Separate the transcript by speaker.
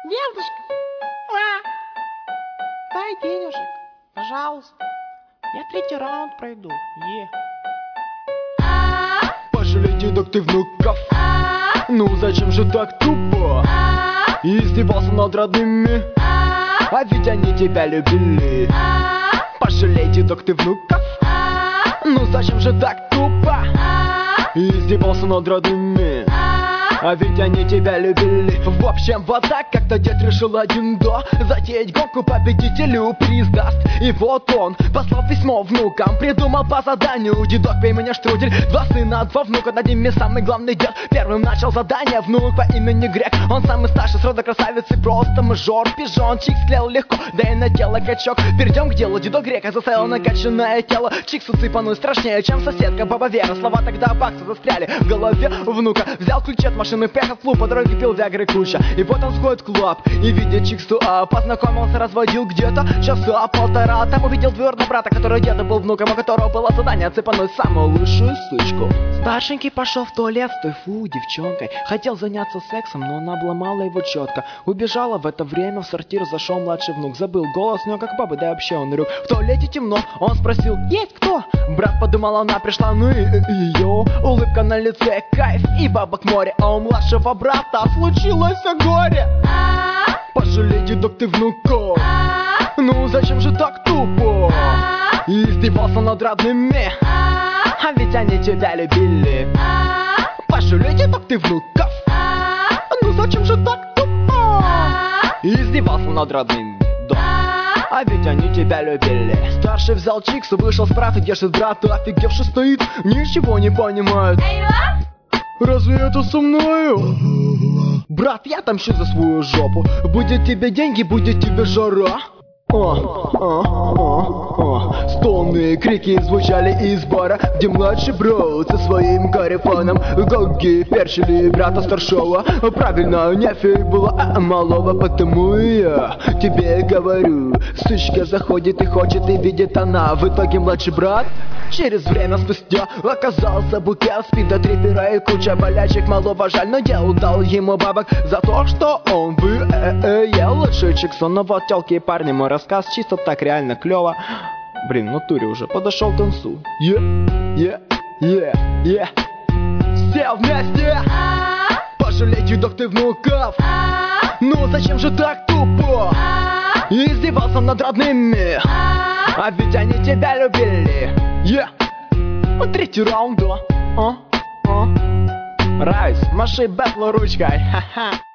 Speaker 1: Девушка, дай денежек, пожалуйста. Я 3-й раунд пройду.
Speaker 2: Пожалей, дедок, ты внуков. Ну зачем же так тупо? Издевался над родными, а ведь они тебя любили. Пожалей, дедок, ты внуков. Ну зачем же так тупо? Издевался над родными, а ведь они тебя любили. В общем, вот так как-то дед решил один до затеять гонку, победителю приз даст. И вот он послал письмо внукам, придумал по заданию: дедок, пей меня штрудель, 2 сына, 2 внука, над ними самый главный дед. Первым начал задание внук по имени Грек. Он самый старший с рода красавицы, просто мажор, пижон. Чик склеил легко, да и на тело качок. Перейдем к делу, дедок Грека заставил накачанное тело. Чикс усыпанную страшнее, чем соседка баба Вера. Слова тогда бакса застряли в голове внука. Взял ключи от машины, приехал в клуб, по дороге пил виагры куча. И вот он сходит в клуб и видит Чиксу, познакомился, разводил где-то часа полтора. Там увидел двоюродного брата, который деда был внуком, у которого было задание цепануть самую лучшую сучку. Старшенький пошел в туалет с той девчонкой. Хотел заняться сексом, но она обломала его четко. Убежала в это время, в сортир зашел младший внук. Забыл голос у него как бабы, да и вообще он рюк. В туалете темно, он спросил: есть кто? Брат подумал, она пришла, ну и ее улыбка на лице, кайф и бабок море. А у младшего брата случилось горе. Пожалей, дедок, ты внуков. Ну зачем же так тупо? Издевался над родными, а ведь они тебя любили. Пожалей, дедок, ты внуков. Ну зачем же так тупо? Издевался над родными, да, а ведь они тебя любили. Старший взял Чиксу, вышел справа, держит брата, офигевший стоит, ничего не понимает. Разве это со мною? Брат, я отомщу за свою жопу. Будет тебе деньги, будет тебе жара. Стоны, крики звучали из бара, где младший брат со своим карифаном гоги перчили брата старшего. Правильно, нефиг было малого, потому я тебе говорю: сучка заходит и хочет, и видит она. В итоге младший брат через время спустя оказался букет спида, трипера и куча болячек. Малого жаль, но я дал ему бабок за то, что он ел лучше Чиксонова тёлки. Парни, мой рассказ чисто так, реально клёво. Блин, в натуре уже подошел к концу. Все вместе. Пожалей, дедок, ты внуков. Ну зачем же так тупо? Издевался над родными, а ведь они тебя любили. 3-й раунд, да. Райс, маши бэтлу ручкой. Ха-ха.